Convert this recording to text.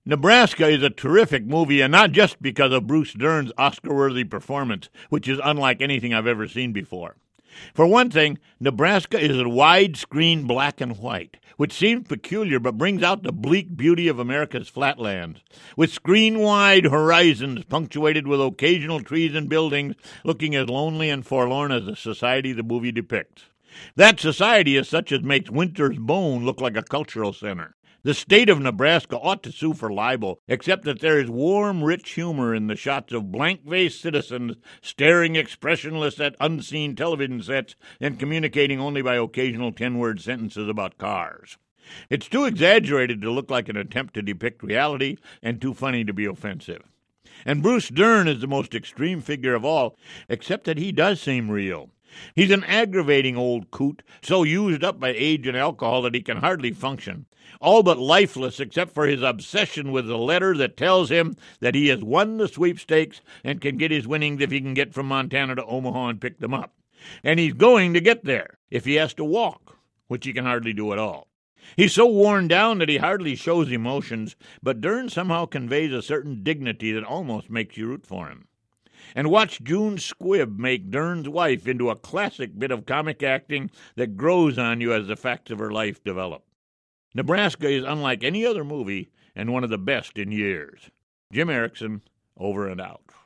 Nebraska is a terrific movie, and not just because of Bruce Dern's Oscar-worthy performance, which is unlike anything I've ever seen before. For one thing, Nebraska is a widescreen black and white, which seems peculiar but brings out the bleak beauty of America's flatlands, with screen-wide horizons punctuated with occasional trees and buildings looking as lonely and forlorn as the society the movie depicts. That society is such as makes Winter's Bone look like a cultural center. The state of Nebraska ought to sue for libel, except that there is warm, rich humor in the shots of blank-faced citizens staring expressionless at unseen television sets and communicating only by occasional 10-word sentences about cars. It's too exaggerated to look like an attempt to depict reality and too funny to be offensive. And Bruce Dern is the most extreme figure of all, except that he does seem real. He's an aggravating old coot, so used up by age and alcohol that he can hardly function, all but lifeless except for his obsession with the letter that tells him that he has won the sweepstakes and can get his winnings if he can get from Montana to Omaha and pick them up. And he's going to get there if he has to walk, which he can hardly do at all. He's so worn down that he hardly shows emotions, but Dern somehow conveys a certain dignity that almost makes you root for him. And watch June Squibb make Dern's wife into a classic bit of comic acting that grows on you as the facts of her life develop. Nebraska is unlike any other movie and one of the best in years. Jim Erickson, over and out.